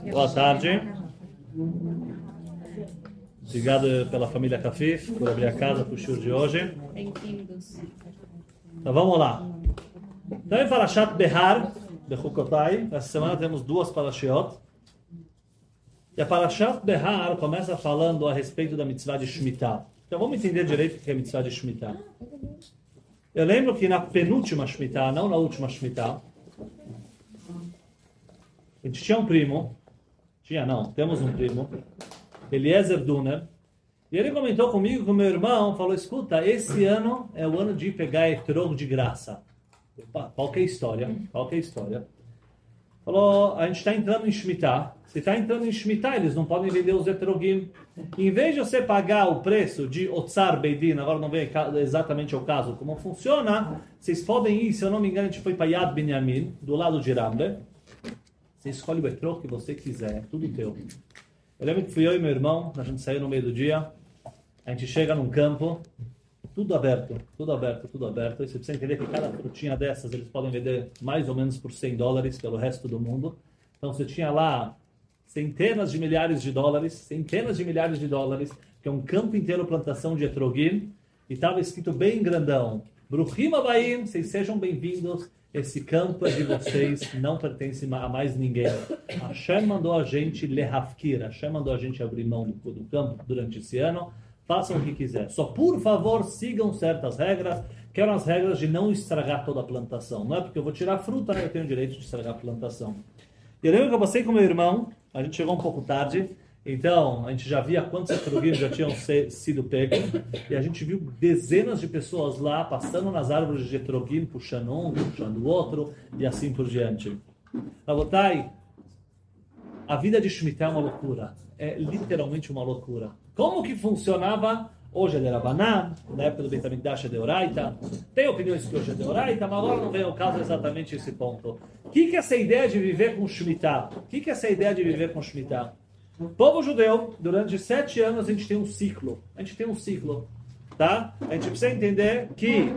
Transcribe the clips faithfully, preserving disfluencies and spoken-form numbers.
Boa tarde. Obrigado pela família Cafif, por abrir a casa para o show de hoje. Bem-vindos. Então vamos lá. Então em Parashat Behar, Bechukotai, essa semana temos duas Parashiot. E a Parashat Behar começa falando a respeito da mitzvah de Shemitah. Então vamos entender direito o que é a mitzvah de Shemitah. Eu lembro que na penúltima Shemitah, não na última Shemitah, a gente tinha um primo, tinha não, temos um primo, Eliezer Duner, e ele comentou comigo que o meu irmão falou, escuta, esse ano é o ano de pegar etrog de graça. Opa, qual que é a história? Qual que é a história? Falou, a gente está entrando em Shemitah. Se está entrando em Shemitah, eles não podem vender os etrogim. Em vez de você pagar o preço de Otsar Beidin, agora não vem exatamente o caso como funciona, vocês podem ir, se eu não me engano, a gente foi para Yad Binyamin, do lado de Rambe. Você escolhe o etrog que você quiser, é tudo teu. Eu lembro que fui eu e meu irmão, a gente saiu no meio do dia, a gente chega num campo, tudo aberto, tudo aberto, tudo aberto. E você precisa entender que cada frutinha dessas eles podem vender mais ou menos por cem dólares pelo resto do mundo. Então você tinha lá centenas de milhares de dólares, centenas de milhares de dólares, que é um campo inteiro plantação de etrogim, e estava escrito bem grandão, Bruchim Abayim, vocês sejam bem-vindos, esse campo é de vocês, não pertence a mais ninguém. Hashem mandou a gente lehafkir, Hashem mandou a gente abrir mão do, do campo durante esse ano, façam o que quiser. Só, por favor, sigam certas regras, que eram as regras de não estragar toda a plantação. Não é porque eu vou tirar fruta, eu tenho o direito de estragar a plantação. E eu lembro que eu passei com meu irmão, a gente chegou um pouco tarde, então a gente já via quantos etrogim já tinham se, sido pegos, e a gente viu dezenas de pessoas lá, passando nas árvores de etrogim, puxando um, puxando o outro, e assim por diante. Rabotai, a vida de Shemitah é uma loucura, é literalmente uma loucura. Como que funcionava? Hoje é de Rabanan, na época do Beit HaMikdash é de Oraita. Tem opiniões que hoje é de Oraita, mas agora não vem ao caso exatamente esse ponto. O que, que é essa ideia de viver com Shemitah? O que, que é essa ideia de viver com Shemitah? O povo judeu, durante sete anos, a gente tem um ciclo. A gente tem um ciclo, tá? A gente precisa entender que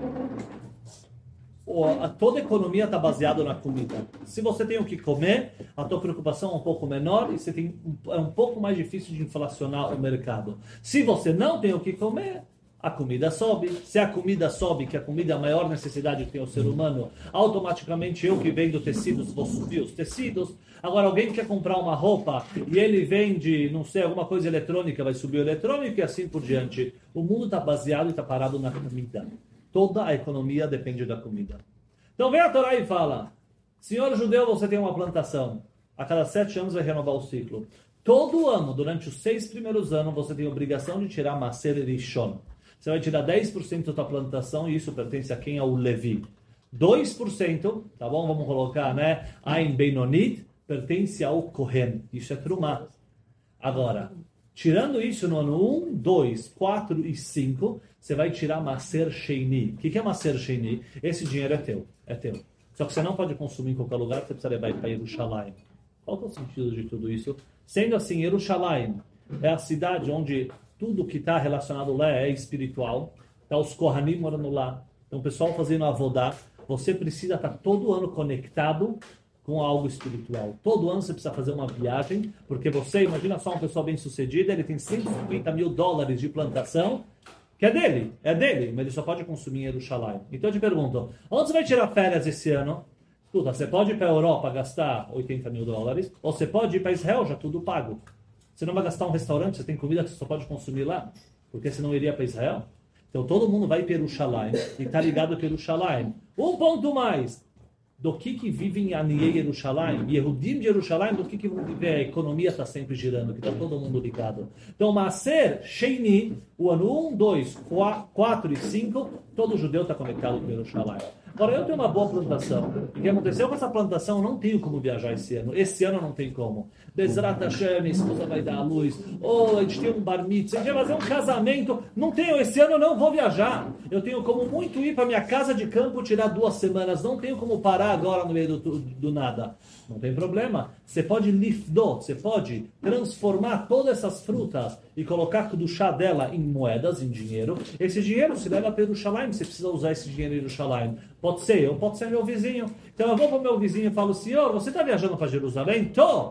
a, toda a economia está baseada na comida. Se você tem o que comer, a tua preocupação é um pouco menor e você tem, é um pouco mais difícil de inflacionar o mercado. Se você não tem o que comer, a comida sobe. Se a comida sobe, que a comida é a maior necessidade que tem o ser humano, automaticamente eu que vendo tecidos vou subir os tecidos. Agora, alguém quer comprar uma roupa e ele vende, não sei, alguma coisa eletrônica, vai subir o eletrônico e assim por diante. O mundo está baseado e está parado na comida. Toda a economia depende da comida. Então vem a Torá e fala, senhor judeu, você tem uma plantação. A cada sete anos vai renovar o ciclo. Todo ano, durante os seis primeiros anos, você tem a obrigação de tirar Maser Rishon. Você vai tirar dez por cento da tua plantação e isso pertence a quem? Ao Levi. dois por cento, tá bom? Vamos colocar, né? Ain Beinonit, pertence ao Kohen. Isso é Trumá. Agora, tirando isso no ano um, dois, quatro e cinco, você vai tirar Maser Sheini. O que é Maser Sheini? Esse dinheiro é teu. É teu. Só que você não pode consumir em qualquer lugar, você precisa levar para Yerushalayim. Qual é o sentido de tudo isso? Sendo assim, Yerushalayim é a cidade onde tudo que está relacionado lá é espiritual. Está os Kohanim morando lá. Então, o pessoal fazendo avodá. Você precisa estar todo ano conectado com algo espiritual. Todo ano você precisa fazer uma viagem, porque você, imagina só uma pessoa bem-sucedida, ele tem cento e cinquenta mil dólares de plantação, que é dele, é dele, mas ele só pode consumir em Yerushalayim. Então eu te pergunto, onde você vai tirar férias esse ano? Escuta, você pode ir para a Europa gastar oitenta mil dólares, ou você pode ir para Israel, já tudo pago. Você não vai gastar um restaurante, você tem comida que você só pode consumir lá, porque você não iria para Israel? Então todo mundo vai para Yerushalayim, e está ligado para Yerushalayim. Um ponto mais, do que que vivem em Aniei Yerushalayim, Yehudim de Yerushalayim, do que que vão viver, a economia está sempre girando, que está todo mundo ligado. Então, Maser Sheini, o ano um, dois, quatro e cinco, todo judeu está conectado com Yerushalayim. Agora, eu tenho uma boa plantação. O que aconteceu com essa plantação? Eu não tenho como viajar esse ano. Esse ano não tem como. Bezrat Hashem, minha esposa vai dar a luz. Ou oh, a gente tem um bar mitzvah, a gente vai fazer um casamento. Não tenho, esse ano eu não vou viajar. Eu tenho como muito ir para minha casa de campo, tirar duas semanas. Não tenho como parar agora no meio do, do nada. Não tem problema. Você pode lifdot, você pode transformar todas essas frutas e colocar do chá dela em moedas, em dinheiro. Esse dinheiro se leva para Yerushalayim, você precisa usar esse dinheiro em Yerushalayim. Pode ser eu, pode ser meu vizinho. Então eu vou para o meu vizinho e falo, senhor, você está viajando para Jerusalém? Tô!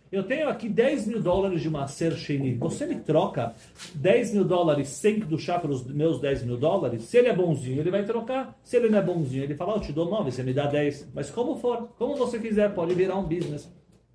eu tenho aqui dez mil dólares de Maaser Sheni. Você me troca dez mil dólares sem do chá pelos meus dez mil dólares? Se ele é bonzinho, ele vai trocar. Se ele não é bonzinho, ele fala, eu te dou nove, você me dá dez. Mas como for, como você quiser, pode virar um business.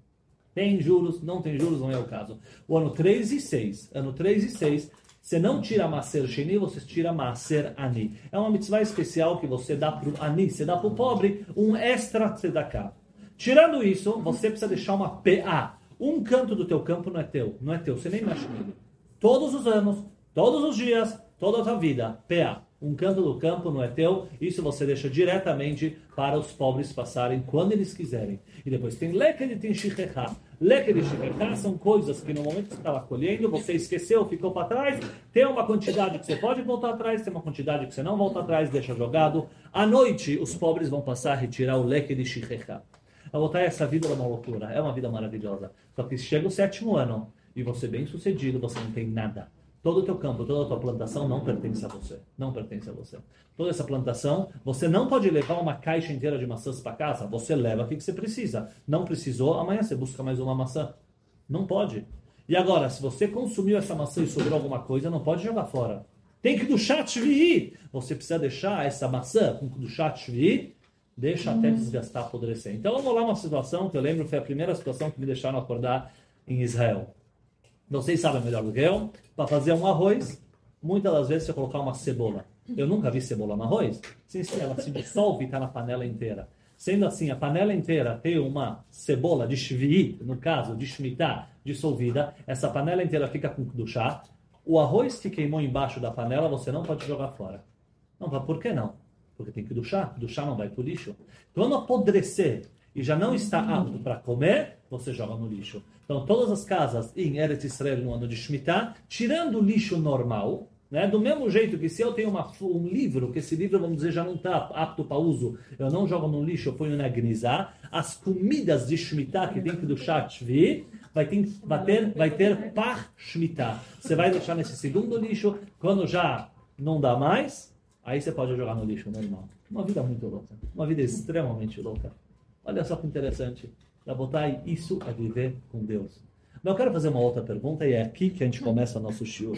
Tem juros, não tem juros, não é o caso. O ano três e seis, ano três e seis, você não tira Maaser Sheni, você tira Maaser Ani. É uma mitzvah especial que você dá para o Ani, você dá para o pobre um extra tzedakah. Tirando isso, você precisa deixar uma P A. Um canto do teu campo não é teu, não é teu, você nem mexe nele. Todos os anos, todos os dias, toda a tua vida, P A. Um canto do campo não é teu, isso você deixa diretamente para os pobres passarem quando eles quiserem. E depois tem leque de tem shichechá. Leque de shichechá são coisas que no momento que você estava colhendo, você esqueceu, ficou para trás. Tem uma quantidade que você pode voltar atrás, tem uma quantidade que você não volta atrás, deixa jogado. À noite, os pobres vão passar a retirar o leque de shichechá. A voltar essa vida é uma loucura, é uma vida maravilhosa. Só que chega o sétimo ano e você bem sucedido, você não tem nada. Todo o teu campo, toda a tua plantação não pertence a você. Não pertence a você. Toda essa plantação, você não pode levar uma caixa inteira de maçãs para casa. Você leva o que você precisa. Não precisou, amanhã você busca mais uma maçã. Não pode. E agora, se você consumiu essa maçã e sobrou alguma coisa, não pode jogar fora. Tem que do chat vir. Você precisa deixar essa maçã com do chat vir. Deixa até desgastar, apodrecer. Então, vamos lá uma situação que eu lembro, foi a primeira situação que me deixaram acordar em Israel. Vocês sabem melhor do que eu. Para fazer um arroz, muitas das vezes você colocar uma cebola. Eu nunca vi cebola no arroz. Sim, sim, ela se dissolve e está na panela inteira. Sendo assim, a panela inteira tem uma cebola de shvi'i, no caso, de shmitá, dissolvida. Essa panela inteira fica com chá. O arroz que queimou embaixo da panela, você não pode jogar fora. Não, por que não? Porque tem que duchar, duchar não vai para o lixo. Quando apodrecer e já não está apto para comer, você joga no lixo. Então, todas as casas em Eretz Israel no ano de Shemitah, tirando o lixo normal, né, do mesmo jeito que se eu tenho uma, um livro, que esse livro, vamos dizer, já não está apto para uso, eu não jogo no lixo, eu ponho na gnisá, as comidas de Shemitah que tem que duchar shvi, vai ter, vai ter, vai ter par Shemitah. Você vai deixar nesse segundo lixo, quando já não dá mais, aí você pode jogar no lixo normal. Uma vida muito louca. Uma vida extremamente louca. Olha só que interessante. Rabotai, isso é viver com Deus. Mas eu quero fazer uma outra pergunta e é aqui que a gente começa o nosso shiur.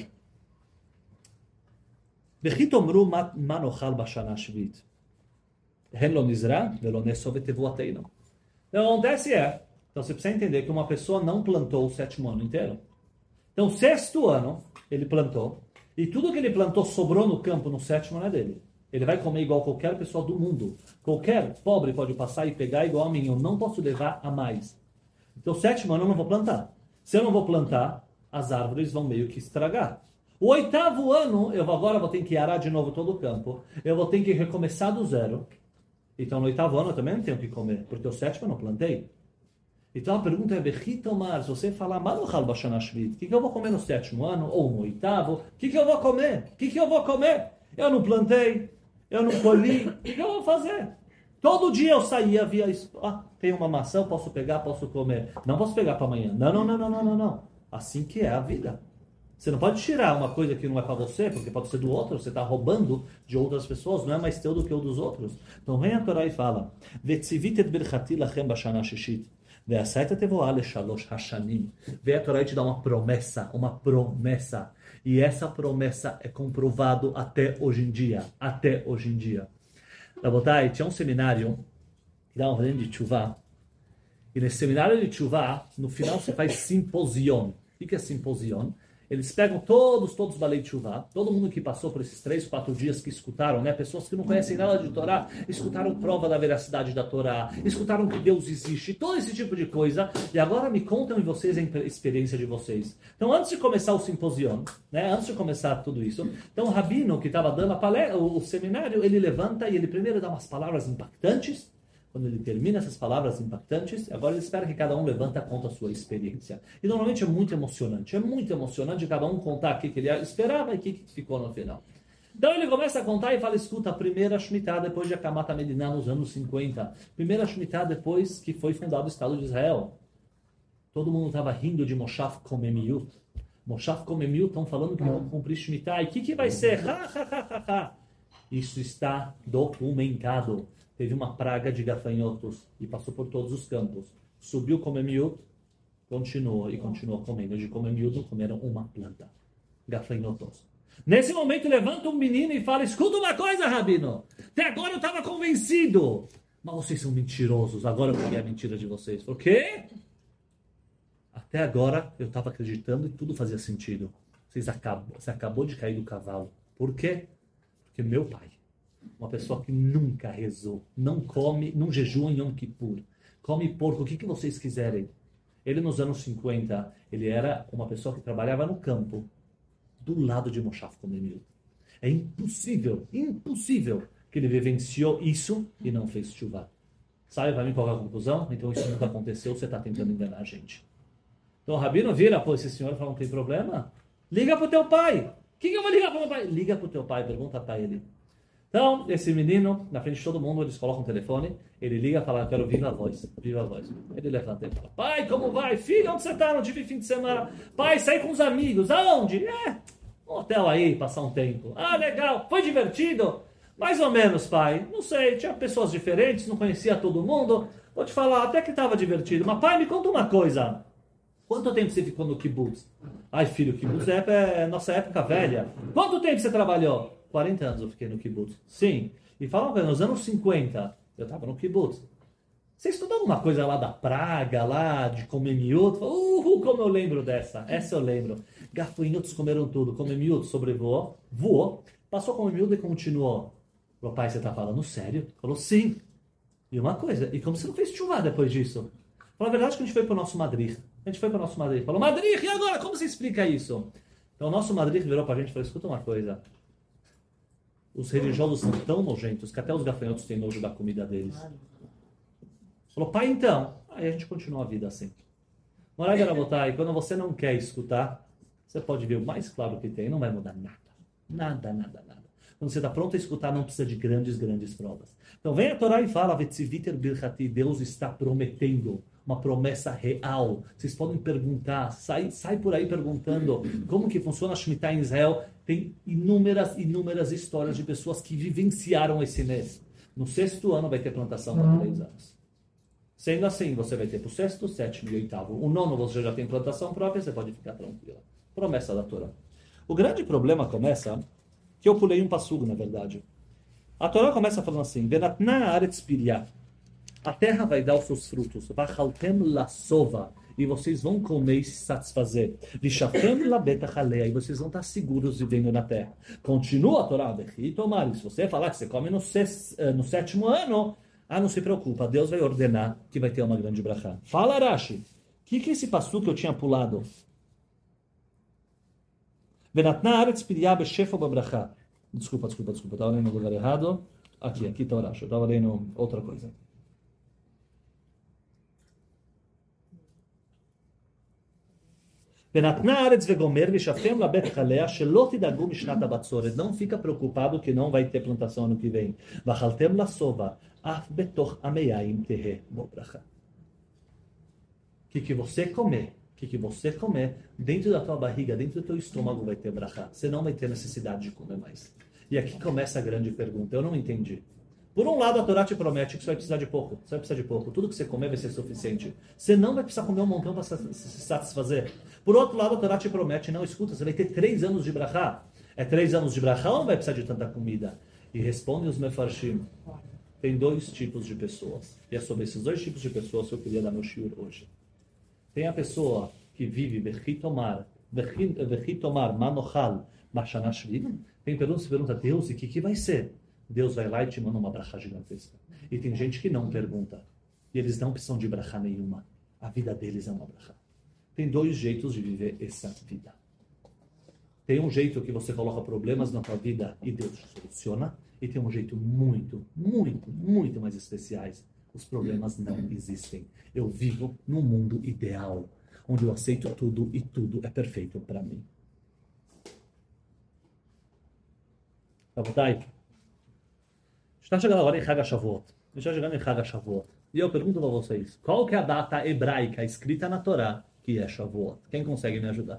Bechitomru manochal bashana shvit. Hen lo nizra velo nesov tevuateinu. Então, o que acontece é, então você precisa entender que uma pessoa não plantou o sétimo ano inteiro. Então, o sexto ano, ele plantou, e tudo que ele plantou sobrou no campo no sétimo ano é dele. Ele vai comer igual qualquer pessoa do mundo. Qualquer pobre pode passar e pegar igual a mim. Eu não posso levar a mais. Então, sétimo ano eu não vou plantar. Se eu não vou plantar, as árvores vão meio que estragar. O oitavo ano, eu agora vou ter que arar de novo todo o campo. Eu vou ter que recomeçar do zero. Então, no oitavo ano eu também não tenho que comer, porque o sétimo eu não plantei. Então, a pergunta é, Bechitomar, se você falar, Manochal Bashana Shvit, o que, que eu vou comer no sétimo ano, ou no oitavo? O que, que eu vou comer? O que, que eu vou comer? Eu não plantei. Eu não colhi, o que eu vou fazer? Todo dia eu saía, via isso. Ah, tem uma maçã, eu posso pegar, posso comer. Não posso pegar para amanhã. Não, não, não, não, não, não, não. Assim que é a vida. Você não pode tirar uma coisa que não é para você, porque pode ser do outro, você está roubando de outras pessoas, não é mais teu do que o dos outros. Então vem a Torá e fala, Vetzivit et birchati lachem bashana shishit. Vem a Torá e te dá uma promessa, uma promessa. E essa promessa é comprovado até hoje em dia. Até hoje em dia. Rabotai, tinha um seminário que dava um de Tchuvá. E nesse seminário de Tchuvá, no final você faz simposion. O que é simposion? Eles pegam todos, todos balei de Tchuvá, todo mundo que passou por esses três, quatro dias que escutaram, né? Pessoas que não conhecem nada de Torá, escutaram prova da veracidade da Torá, escutaram que Deus existe, todo esse tipo de coisa, e agora me contam em vocês a experiência de vocês. Então, antes de começar o simposião, né? Antes de começar tudo isso, então o rabino que estava dando a palestra, o, o seminário, ele levanta e ele primeiro dá umas palavras impactantes. Quando ele termina essas palavras impactantes, agora ele espera que cada um levanta e conta a sua experiência. E normalmente é muito emocionante. É muito emocionante cada um contar o que ele esperava e o que ficou no final. Então ele começa a contar e fala, escuta, a primeira Shemitah depois de Akamat HaMediná nos anos cinquenta. Primeira Shemitah depois que foi fundado o Estado de Israel. Todo mundo estava rindo de Moshav Komemiut. Moshav Komemiut estão falando que vão cumprir Shemitah. E o que, que vai ser? Ha, ha, ha, ha, ha. Isso está documentado. Teve uma praga de gafanhotos e passou por todos os campos. Subiu como Emiut, Continuou e continuou comendo. De comer miúdo, comeram uma planta. Gafanhotos. Nesse momento, levanta um menino e fala, escuta uma coisa, Rabino. Até agora eu estava convencido. Mas vocês são mentirosos. Agora eu peguei a mentira de vocês. Por quê? Até agora eu estava acreditando e tudo fazia sentido. Vocês acabou, você acabou de cair do cavalo. Por quê? Porque meu pai, uma pessoa que nunca rezou, não come, não jejua em Yom Kippur, come porco, o que, que vocês quiserem. Ele nos anos cinquenta, ele era uma pessoa que trabalhava no campo, do lado de Moshaf Komemil. É impossível, impossível que ele vivenciou isso e não fez chuva. Sabe para mim qual é a conclusão? Então isso nunca aconteceu, você está tentando enganar a gente. Então o Rabino vira, pô, esse senhor fala, não tem problema? Liga pro teu pai. O que, que eu vou ligar pro meu pai? Liga pro teu pai, pergunta para ele. Então, esse menino, na frente de todo mundo, eles colocam o telefone, ele liga e fala, eu quero viva a voz, viva a voz. Ele levanta e fala, pai, como vai? Filho, onde você tá? Não tive fim de semana. Pai, saí com os amigos. Aonde? É, um hotel aí, passar um tempo. Ah, legal. Foi divertido? Mais ou menos, pai. Não sei, tinha pessoas diferentes, não conhecia todo mundo. Vou te falar, até que estava divertido. Mas, pai, me conta uma coisa. Quanto tempo você ficou no kibbutz? Ai, filho, kibbutz é, é nossa época velha. Quanto tempo você trabalhou? quarenta anos eu fiquei no kibbutz. Sim. E fala uma coisa, nos anos cinquenta, eu estava no kibbutz. Você estudou alguma coisa lá da praga, lá de comer miúdo? Uh, como eu lembro dessa. Essa eu lembro. Gafanhotos comeram tudo. Comer miúdo, sobrevoou, voou, passou a comer miúdo e continuou. Meu pai, você está falando sério? Falou, sim. E uma coisa, e como você não fez chuva depois disso? Falou, a verdade é que a gente foi para o nosso Madrid. A gente foi para o nosso Madrid. Falou, Madrid, e agora? Como você explica isso? Então o nosso Madrid virou para a gente e falou, escuta uma coisa. Os religiosos são tão nojentos que até os gafanhotos têm nojo da comida deles. Falou, pai, então. Aí a gente continua a vida assim. Morai Garabotai, quando você não quer escutar, você pode ver o mais claro que tem, não vai mudar nada. Nada, nada, nada. Quando você está pronto a escutar, não precisa de grandes, grandes provas. Então vem a Torá e fala, Vetziviter Birchati, Deus está prometendo uma promessa real. Vocês podem perguntar, sai, sai por aí perguntando como que funciona a Shemitah em Israel. Tem inúmeras, inúmeras histórias de pessoas que vivenciaram esse mês. No sexto ano vai ter plantação para três anos. Sendo assim, você vai ter para o sexto, sétimo e oitavo. O nono você já tem plantação própria, você pode ficar tranquila. Promessa da Torá. O grande problema começa, que eu pulei um passugo, na verdade. A Torá começa falando assim, Venatna aretz pirya. A terra vai dar os seus frutos. Vachaltem la sova. E vocês vão comer e se satisfazer. Vishafem la beta chalea. E vocês vão estar seguros vivendo na terra. Continua a Torá. E tomar. Se você falar que você come no, ses, no sétimo ano, ah, não se preocupa. Deus vai ordenar que vai ter uma grande brachá. Fala, Rashi. O que, que é esse passu que eu tinha pulado? Venatna aretz pirya beshefo babrachá. Desculpa, desculpa, desculpa. Estava lendo no lugar errado. Aqui, aqui está o Rashi. Eu estava lendo outra coisa. Não fica preocupado que não vai ter plantação ano que vem. O que, que você comer, o que, que você comer, dentro da tua barriga, dentro do teu estômago vai ter brachá. Você não vai ter necessidade de comer mais. E aqui começa a grande pergunta. Eu não entendi. Por um lado, a Torá te promete que você vai precisar de pouco. Você vai precisar de pouco. Tudo que você comer vai ser suficiente. Você não vai precisar comer um montão para se satisfazer. Por outro lado, a Torá te promete, não, escuta, você vai ter três anos de brachá. É três anos de brachá ou não vai precisar de tanta comida? E responde os mefarshim. Tem dois tipos de pessoas. E é sobre esses dois tipos de pessoas que eu queria dar meu shiur hoje. Tem a pessoa que vive bechitomar, bechitomar, manochal, machanashvim. Tem pergunta, se pergunta, Deus, e o que, que vai ser? Deus vai lá e te manda uma brachá gigantesca. E tem gente que não pergunta. E eles não precisam de brachá nenhuma. A vida deles é uma brachá. Tem dois jeitos de viver essa vida. Tem um jeito que você coloca problemas na tua vida e Deus soluciona. E tem um jeito muito, muito, muito mais especiais. Os problemas não existem. Eu vivo num mundo ideal, onde eu aceito tudo e tudo é perfeito para mim. Rabotai, está chegando agora em Chag HaShavuot. Está chegando em Chag HaShavuot. E eu pergunto para vocês, qual que é a data hebraica escrita na Torá que é Shavuot? Quem consegue me ajudar?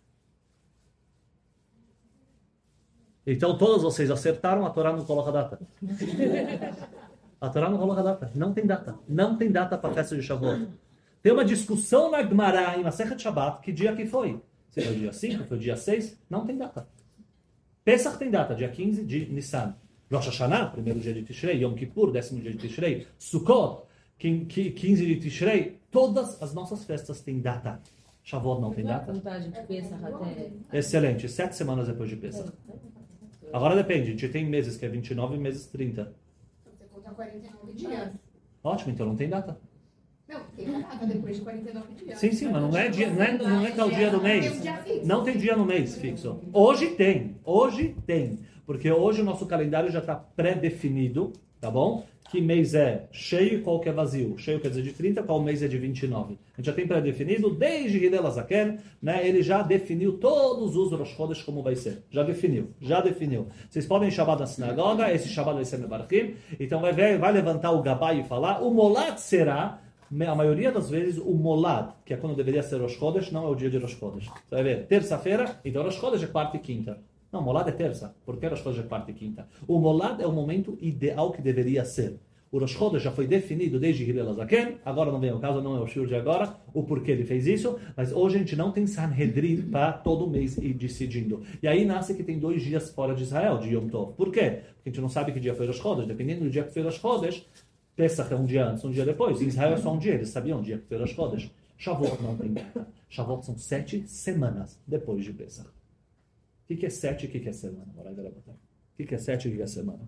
Então todos vocês acertaram, a Torá não coloca data. A Torá não coloca data. Não tem data. Não tem data para a festa de Shavuot. Tem uma discussão na Gemara, em Masechet Shabbat, que dia que foi? Se foi dia cinco, foi dia seis? Não tem data. Pesach tem data, dia quinze de Nissan. Rosh Hashanah, primeiro dia de Tishrei. Yom Kippur, décimo dia de Tishrei. Sukkot, quinze de Tishrei. Todas as nossas festas têm data. Shavuot não tem data? Excelente, sete semanas depois de Pesach. Agora depende, a gente tem meses que é vinte e nove e meses trinta. Então você conta quarenta e nove dias. Ótimo, então não tem data. Não, tem data depois de quarenta e nove dias. Sim, sim, mas não é, dia, não é, não é tal dia do mês. Não tem dia no mês fixo. Hoje tem, hoje tem. Porque hoje o nosso calendário já está pré-definido, tá bom? Que mês é cheio e qual que é vazio. Cheio quer dizer de trinta, qual mês é de vinte e nove. A gente já tem pré-definido, desde Hillel Azaken, né? Ele já definiu todos os Rosh Chodesh como vai ser. Já definiu, já definiu. Vocês podem Shabbat na sinagoga, esse Shabbat vai ser Mevarchim. Então vai, ver, vai levantar o Gabai e falar, o Molad será, a maioria das vezes, o Molad, que é quando deveria ser Rosh Chodesh, não é o dia de Rosh Chodesh. Você vai ver, terça-feira, então Rosh Chodesh é quarta e quinta. Não, Molad é terça, porque Rosh Chodesh é quarta e quinta. O Molad é o momento ideal que deveria ser. O Rosh Chodesh já foi definido desde Hillel Azaken, agora não vem ao caso, não é o shiur de agora, o porquê ele fez isso, mas hoje a gente não tem Sanhedrin para todo mês ir decidindo. E aí nasce que tem dois dias fora de Israel, de Yom Tov. Por quê? Porque a gente não sabe que dia foi Rosh Chodesh, dependendo do dia que foi Rosh Chodesh, Pesach é um dia antes, um dia depois. Em Israel é só um dia, eles sabiam o dia que foi Rosh Chodesh. Shavuot não tem data. Shavuot são sete semanas depois de Pesach. O que é sete e o que é semana? O que é sete e o que é semana?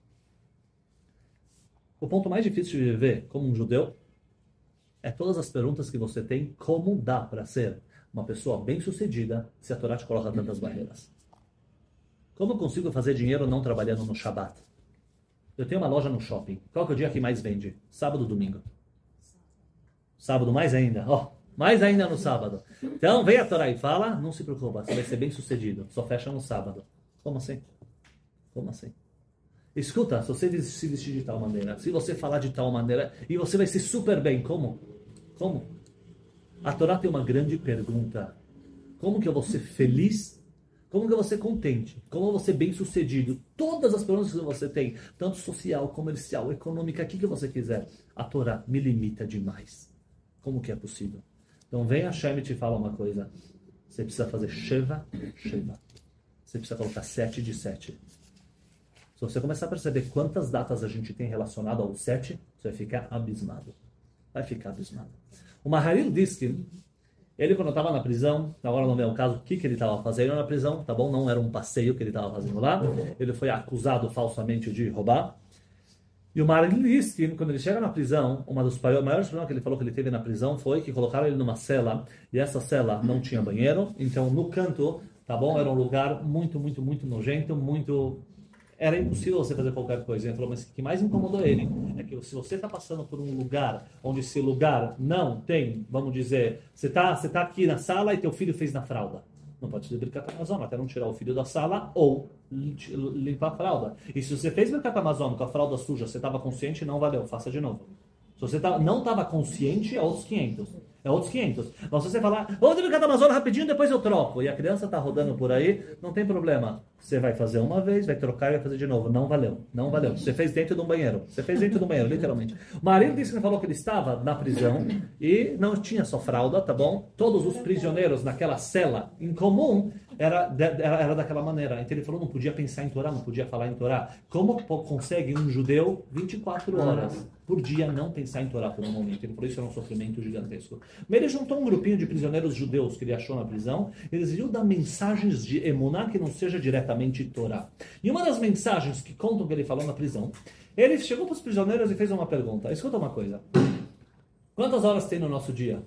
O ponto mais difícil de viver como um judeu é todas as perguntas que você tem, como dá para ser uma pessoa bem-sucedida se a Torá te coloca tantas barreiras. Como eu consigo fazer dinheiro não trabalhando no Shabbat? Eu tenho uma loja no shopping. Qual que é o dia que mais vende? Sábado, domingo. Sábado mais ainda. Ó, oh, mais ainda no sábado. Então, vem a Torá e fala, não se preocupa, você vai ser bem-sucedido. Só fecha no sábado. Como assim? Como assim? Escuta, se você se vestir de tal maneira, se você falar de tal maneira, e você vai ser super bem. Como? Como? A Torá tem uma grande pergunta. Como que eu vou ser feliz? Como que eu vou ser contente? Como eu vou ser bem-sucedido? Todas as perguntas que você tem, tanto social, comercial, econômica, o que, que você quiser. A Torá me limita demais. Como que é possível? Então vem a Hashem e te fala uma coisa. Você precisa fazer Sheva, Sheva. Você precisa colocar sete de sete. Se você começar a perceber quantas datas a gente tem relacionado ao sete, você vai ficar abismado. Vai ficar abismado. O Maharil diz que ele, quando estava na prisão, agora não é o caso, o que, que ele estava fazendo na prisão, tá bom? Não era um passeio que ele estava fazendo lá. Ele foi acusado falsamente de roubar. E o Maharil diz que, quando ele chega na prisão, um dos maiores problemas que ele falou que ele teve na prisão foi que colocaram ele numa cela, e essa cela não tinha banheiro. Então, no canto, tá bom? Era um lugar muito, muito, muito nojento, muito... Era impossível você fazer qualquer coisa. Ele falou, mas o que mais incomodou ele é que se você está passando por um lugar onde esse lugar não tem, vamos dizer, você está você tá aqui na sala e teu filho fez na fralda. Não pode fazer Birkat Hamazon até não tirar o filho da sala ou limpar a fralda. E se você fez Birkat Hamazon com a fralda suja, você estava consciente, não valeu, faça de novo. Se você tá, não estava consciente, é outros quinhentos. É outros quinhentos. Mas se você falar, vamos ter Birkat Hamazon rapidinho, depois eu troco. E a criança está rodando por aí, não tem problema. Você vai fazer uma vez, vai trocar e vai fazer de novo. Não valeu. Não valeu. Você fez dentro de um banheiro. Você fez dentro de um banheiro, literalmente. O marido disse que ele falou que ele estava na prisão e não tinha só fralda, tá bom? Todos os prisioneiros naquela cela em comum era, era, era daquela maneira. Então ele falou, não podia pensar em Torá, não podia falar em Torá. Como consegue um judeu vinte e quatro horas por dia não pensar em Torá por um momento? Ele falou, isso era um sofrimento gigantesco. Mas ele juntou um grupinho de prisioneiros judeus que ele achou na prisão e decidiu dar mensagens de emuná que não seja diretamente Torá. E uma das mensagens que contam que ele falou na prisão, ele chegou para os prisioneiros e fez uma pergunta. Escuta uma coisa. Quantas horas tem no nosso dia?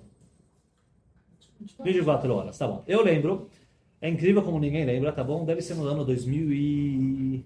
vinte e quatro horas, tá bom. Eu lembro, é incrível como ninguém lembra, tá bom? Deve ser no ano dois mil e...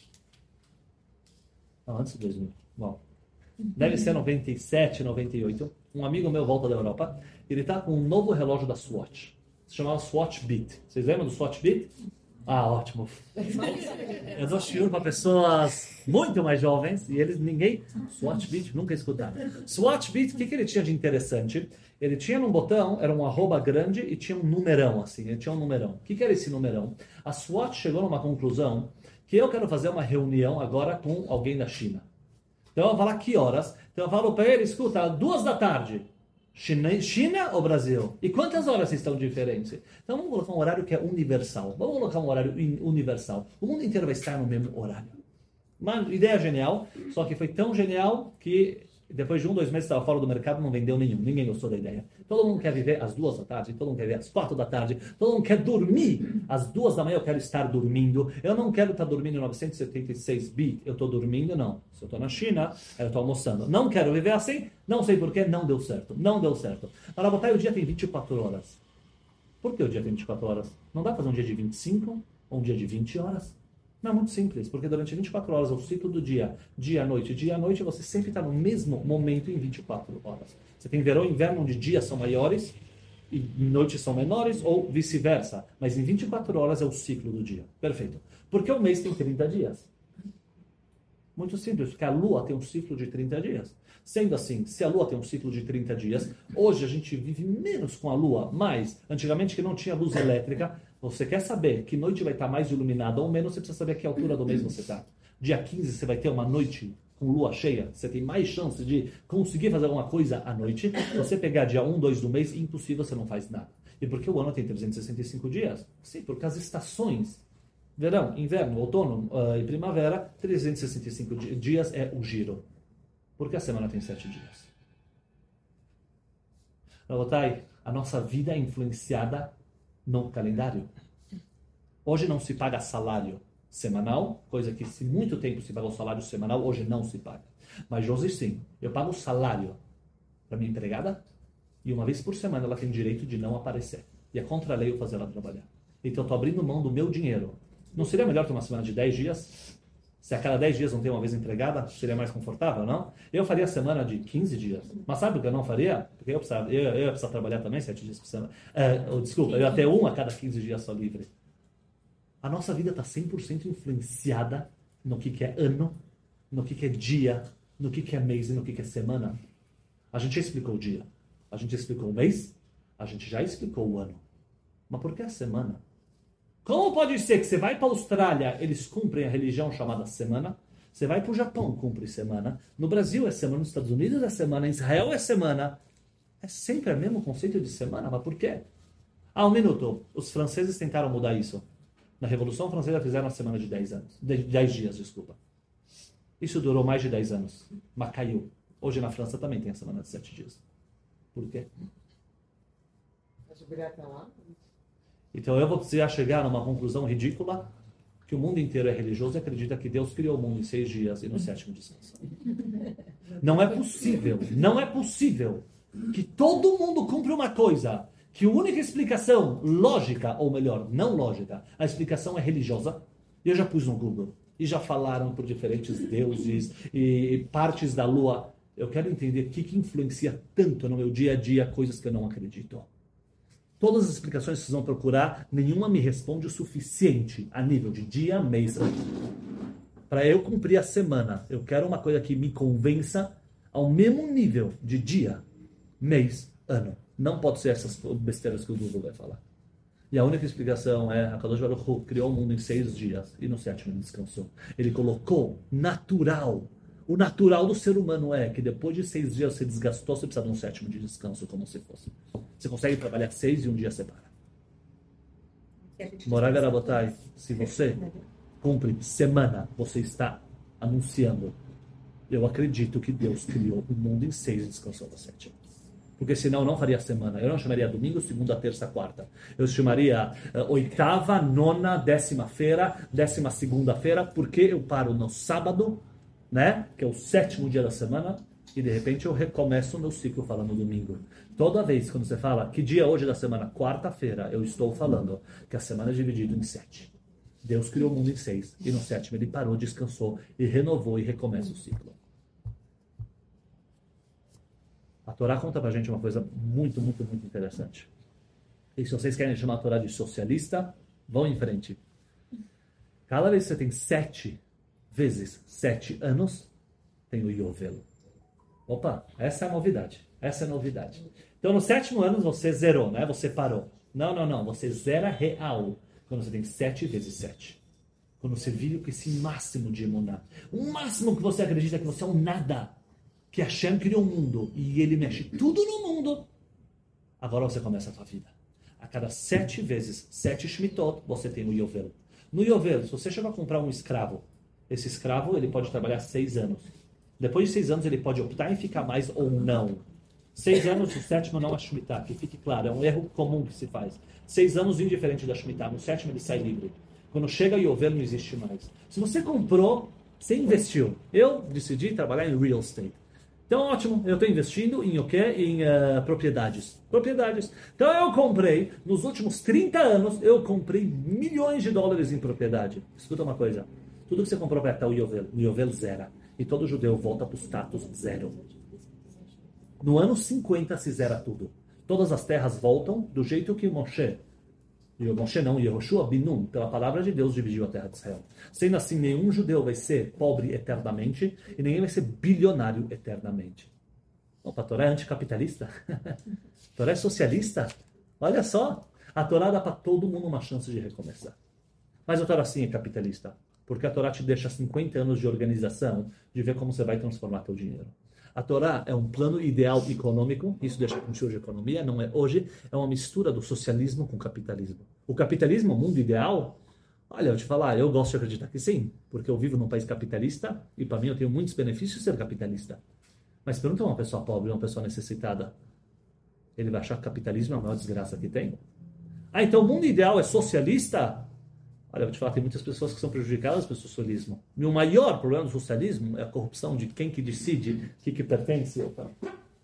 Não, antes de dois mil. Bom, deve ser noventa e sete, noventa e oito. Um amigo meu volta da Europa, ele tá com um novo relógio da Swatch. Se chamava Swatch Beat. Vocês lembram do Swatch Beat? Ah, ótimo. Eu dou shiur para pessoas muito mais jovens e eles, ninguém, Swatch Beat, nunca escutaram. Swatch Beat, o que, que ele tinha de interessante? Ele tinha num botão, era um arroba grande e tinha um numerão, assim, ele tinha um numerão. O que, que era esse numerão? A Swatch chegou numa conclusão que eu quero fazer uma reunião agora com alguém da China. Então eu vou falar que horas? Então eu falo para ele, escuta, duas da tarde. China, China ou Brasil? E quantas horas estão diferentes? Então vamos colocar um horário que é universal. Vamos colocar um horário universal. O mundo inteiro vai estar no mesmo horário. Uma ideia genial, só que foi tão genial que depois de um, dois meses estava fora do mercado, não vendeu nenhum. Ninguém gostou da ideia. Todo mundo quer viver às duas da tarde, todo mundo quer viver às quatro da tarde, todo mundo quer dormir. Às duas da manhã eu quero estar dormindo. Eu não quero estar dormindo em novecentos e setenta e seis bit. Eu estou dormindo, não. Se eu estou na China, eu estou almoçando. Não quero viver assim, não sei porquê, não deu certo. Não deu certo. Para botar o dia tem vinte e quatro horas. Por que o dia tem vinte e quatro horas? Não dá para fazer um dia de vinte e cinco ou um dia de vinte horas? Não, é muito simples, porque durante vinte e quatro horas é o ciclo do dia, dia, noite, dia, noite, você sempre está no mesmo momento em vinte e quatro horas. Você tem verão e inverno, onde dias são maiores e noites são menores, ou vice-versa. Mas em vinte e quatro horas é o ciclo do dia. Perfeito. Porque o mês tem trinta dias. Muito simples, porque a Lua tem um ciclo de trinta dias. Sendo assim, se a Lua tem um ciclo de trinta dias, hoje a gente vive menos com a Lua, mas antigamente que não tinha luz elétrica, você quer saber que noite vai estar mais iluminada ou menos, você precisa saber a que altura do mês você está. Dia quinze você vai ter uma noite com lua cheia, você tem mais chance de conseguir fazer alguma coisa à noite. Se você pegar dia um, dois do mês, impossível, você não faz nada. E por que o ano tem trezentos e sessenta e cinco dias? Sim, porque as estações, verão, inverno, outono uh, e primavera, trezentos e sessenta e cinco dias é o giro. Porque a semana tem sete dias. Rabotai, a nossa vida é influenciada no calendário. Hoje não se paga salário semanal, coisa que se muito tempo se pagou salário semanal, hoje não se paga. Mas hoje sim, eu pago salário para minha empregada e uma vez por semana ela tem direito de não aparecer. E é contra a lei eu fazer ela trabalhar. Então eu estou abrindo mão do meu dinheiro. Não seria melhor ter uma semana de dez dias? Se a cada dez dias não tem uma vez empregada, seria mais confortável, não? Eu faria semana de quinze dias. Mas sabe o que eu não faria? Porque eu, precisava, eu, eu ia precisar trabalhar também sete dias por semana. Uh, desculpa, eu ia ter um a cada quinze dias só livre. A nossa vida está cem por cento influenciada no que, que é ano, no que, que é dia, no que, que é mês e no que, que é semana. A gente já explicou o dia, a gente já explicou o mês, a gente já explicou o ano. Mas por que a semana? Como pode ser que você vai para a Austrália, eles cumprem a religião chamada semana? Você vai para o Japão, cumpre semana. No Brasil é semana, nos Estados Unidos é semana, em Israel é semana. É sempre o mesmo conceito de semana, mas por quê? Ah, um minuto. Os franceses tentaram mudar isso. Na Revolução Francesa fizeram uma semana de dez anos. De dez dias, desculpa. Isso durou mais de dez anos, mas caiu. Hoje na França também tem a semana de sete dias. Por quê? Então eu vou precisar chegar numa conclusão ridícula, que o mundo inteiro é religioso e acredita que Deus criou o mundo em seis dias e no sétimo descansa. Não é possível, não é possível que todo mundo cumpra uma coisa, que a única explicação lógica, ou melhor, não lógica, a explicação é religiosa. Eu já pus no Google e já falaram por diferentes deuses e partes da lua. Eu quero entender o que, que influencia tanto no meu dia a dia coisas que eu não acredito. Todas as explicações que vocês vão procurar, nenhuma me responde o suficiente a nível de dia, mês, ano. Para eu cumprir a semana, eu quero uma coisa que me convença ao mesmo nível de dia, mês, ano. Não pode ser essas besteiras que o Google vai falar. E a única explicação é a Kadosh Baruch Hu criou o mundo em seis dias e no sétimo ele descansou. Ele colocou natural. O natural do ser humano é que depois de seis dias você desgastou, você precisa de um sétimo de descanso, como se fosse. Você consegue trabalhar seis e um dia você para. Morar Garabotai, se você cumpre semana, você está anunciando. Eu acredito que Deus criou o mundo em seis e descansou no sétimo. Porque senão eu não faria semana. Eu não chamaria domingo, segunda, terça, quarta. Eu chamaria uh, oitava, nona, décima-feira, décima segunda-feira, porque eu paro no sábado, né? Que é o sétimo dia da semana, e de repente eu recomeço o meu ciclo falando domingo. Toda vez quando você fala que dia é hoje da semana, quarta-feira, eu estou falando que a semana é dividida em sete. Deus criou o mundo em seis, e no sétimo ele parou, descansou, e renovou e recomeça o ciclo. A Torá conta pra gente uma coisa muito, muito, muito interessante. E se vocês querem chamar a Torá de socialista, vão em frente. Cada vez que você tem sete vezes sete anos, tem o Yovel. Opa, essa é a novidade. Essa é a novidade. Então, no sétimo ano, você zerou, né? Você parou. Não, não, não. Você zera real. Quando você tem sete vezes sete. Quando você vive com esse máximo de emuná. O máximo que você acredita que você é um nada. que Hashem criou o mundo e ele mexe tudo no mundo, agora você começa a sua vida. A cada sete vezes, sete Shmitot, você tem o Yovel. No Yovel, se você chegar a comprar um escravo, esse escravo ele pode trabalhar seis anos. Depois de seis anos ele pode optar em ficar mais ou não. Seis anos, o sétimo não é Shemitah, que fique claro, é um erro comum que se faz. Seis anos indiferente da Shemitah, no sétimo ele sai livre. Quando chega o Yovel não existe mais. Se você comprou, você investiu. Eu decidi trabalhar em real estate. Então, ótimo, eu estou investindo em o quê? Em uh, propriedades. Propriedades. Então, eu comprei, nos últimos trinta anos, eu comprei milhões de dólares em propriedade. Escuta uma coisa. Tudo que você comprou vai até o Yovel. O Yovel zera. E todo judeu volta para o status zero. No ano cinquenta se zera tudo. Todas as terras voltam do jeito que Moshe, e o Moshe não, Yehoshua Binun, pela palavra de Deus, dividiu a terra de Israel. Sendo assim, nenhum judeu vai ser pobre eternamente e ninguém vai ser bilionário eternamente. Opa, a Torá é anticapitalista? A Torá é socialista? Olha só, a Torá dá para todo mundo uma chance de recomeçar. Mas a Torá sim é capitalista, porque a Torá te deixa cinquenta anos de organização, de ver como você vai transformar teu dinheiro. A Torá é um plano ideal econômico, isso deixa com show de economia, não é hoje, é uma mistura do socialismo com o capitalismo. O capitalismo, o mundo ideal, olha, eu te falar, eu gosto de acreditar que sim, porque eu vivo num país capitalista e para mim eu tenho muitos benefícios de ser capitalista. Mas pergunta a uma pessoa pobre, uma pessoa necessitada, ele vai achar que o capitalismo é a maior desgraça que tem? Ah, então o mundo ideal é socialista? Olha, eu vou te falar, tem muitas pessoas que são prejudicadas pelo socialismo. E o maior problema do socialismo é a corrupção de quem que decide o que, que pertence. Opa.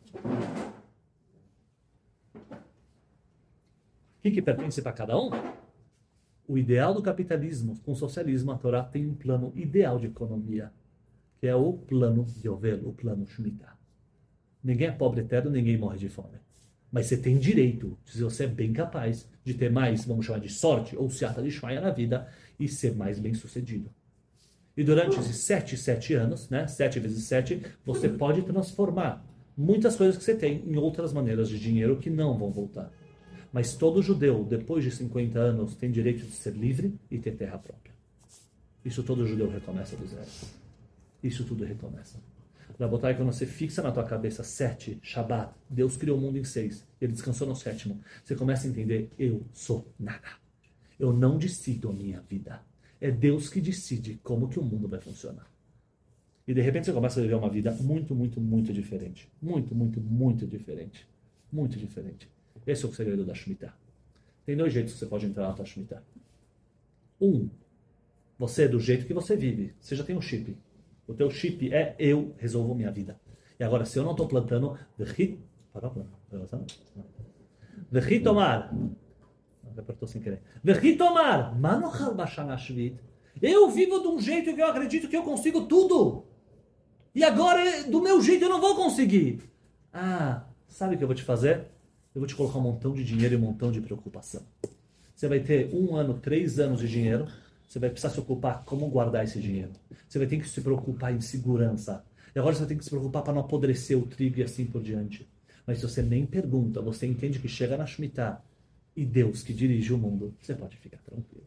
O que, que pertence para cada um? O ideal do capitalismo com o socialismo, a Torá tem um plano ideal de economia, que é o plano de Yovel, o plano Shemitah. Ninguém é pobre eterno, ninguém morre de fome. Mas você tem direito, se você é bem capaz, de ter mais, vamos chamar de sorte, ou seata de shmaya na vida, e ser mais bem sucedido. E durante esses sete, sete anos, né, sete vezes sete, você pode transformar muitas coisas que você tem em outras maneiras de dinheiro que não vão voltar. Mas todo judeu, depois de cinquenta anos, tem direito de ser livre e ter terra própria. Isso todo judeu recomeça do zero. Isso tudo recomeça. Rabotai, quando você fixa na tua cabeça sete, Shabbat, Deus criou o mundo em seis, ele descansou no sétimo, você começa a entender, eu sou nada. Eu não decido a minha vida. É Deus que decide como que o mundo vai funcionar. E de repente você começa a viver uma vida muito, muito, muito diferente. Muito, muito, muito diferente. Muito diferente. Esse é o segredo da Shemitah. Tem dois jeitos que você pode entrar na tua Shemitah. Um, você é do jeito que você vive. Você já tem um chip. O teu chip é eu resolvo minha vida. E agora, se eu não estou plantando, parou a tomar. Apertou sem querer. tomar. Eu vivo de um jeito que eu acredito que eu consigo tudo. E agora, do meu jeito, eu não vou conseguir. Ah, sabe o que eu vou te fazer? Eu vou te colocar um montão de dinheiro e um montão de preocupação. Você vai ter um ano, três anos de dinheiro. Você vai precisar se ocupar como guardar esse dinheiro. Você vai ter que se preocupar em segurança. E agora você vai ter que se preocupar para não apodrecer o trigo e assim por diante. Mas se você nem pergunta, você entende que chega na Shemitah e Deus que dirige o mundo, você pode ficar tranquilo.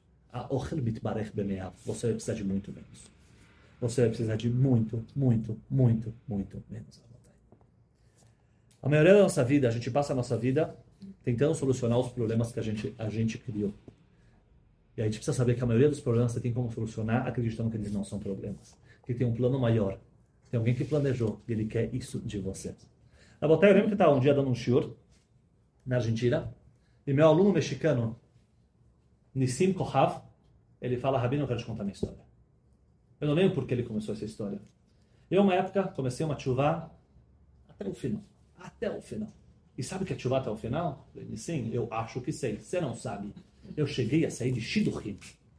Você vai precisar de muito menos. Você vai precisar de muito, muito, muito, muito menos. A maioria da nossa vida, a gente passa a nossa vida tentando solucionar os problemas que a gente, a gente criou. E a gente precisa saber que a maioria dos problemas você tem como solucionar acreditando que eles não são problemas. Que tem um plano maior. Tem alguém que planejou e ele quer isso de você. Na Botai, eu lembro que eu estava um dia dando um shiur na Argentina e meu aluno mexicano, Nissim Kohav, ele fala, Rabino, eu quero te contar minha história. Eu não lembro por que ele começou essa história. Eu, uma época, comecei uma tchuvá até o final. Até o final. E sabe o que é tchuvá até o final? Sim, eu acho que sei. Você não sabe. Eu cheguei a sair de Shidurim.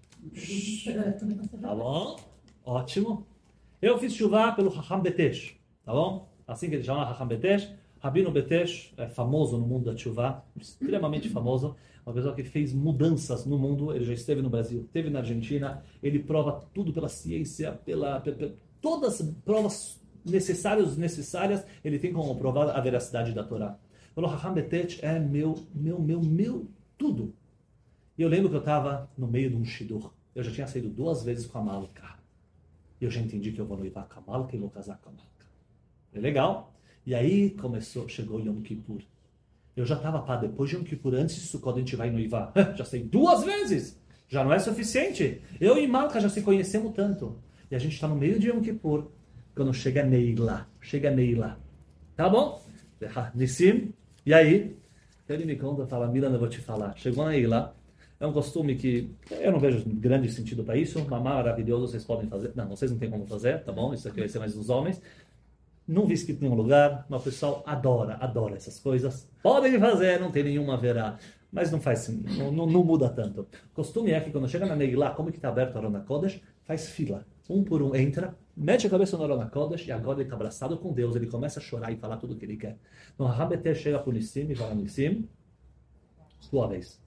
Tá bom? Ótimo. Eu fiz chuvá pelo Raham Betesh. Tá bom? Assim que ele chama Raham Betesh. Rabino Betesh é famoso no mundo da chuvá. Extremamente famoso. Uma pessoa que fez mudanças no mundo. Ele já esteve no Brasil, esteve na Argentina. Ele prova tudo pela ciência, pela, pela, pela todas as provas necessárias e desnecessárias. Ele tem como provar a veracidade da Torá. O Raham Betesh é meu, meu, meu, meu tudo. E eu lembro que eu estava no meio de um shidur. Eu já tinha saído duas vezes com a Malka. E eu já entendi que eu vou noivar com a Malka e vou casar com a Malka. É legal. E aí começou, chegou Yom Kippur. Eu já estava, pá, depois de Yom Kippur, antes disso, quando a gente vai noivar, já sei duas vezes. Já não é suficiente. Eu e Malka já se conhecemos tanto. E a gente está no meio de Yom Kippur, quando chega Neila. Chega Neila. Tá bom? Nissim. E aí, ele me conta, fala, Milan, eu vou te falar. Chegou Neila. É um costume que eu não vejo grande sentido para isso. Mamá maravilhoso, vocês podem fazer. Não, vocês não têm como fazer, tá bom? Isso aqui vai ser mais dos homens. Não vi escrito em nenhum lugar, mas o pessoal adora, adora essas coisas. Podem fazer, não tem nenhuma verá. Mas não faz, não, não, não muda tanto. O costume é que quando chega na Neilá, como que está aberto a Arona Kodesh, faz fila. Um por um entra, mete a cabeça no Arona Kodesh e agora ele está abraçado com Deus. Ele começa a chorar e falar tudo o que ele quer. Então, a Rabeté chega para o Nissim e fala, Nissim, sua vez.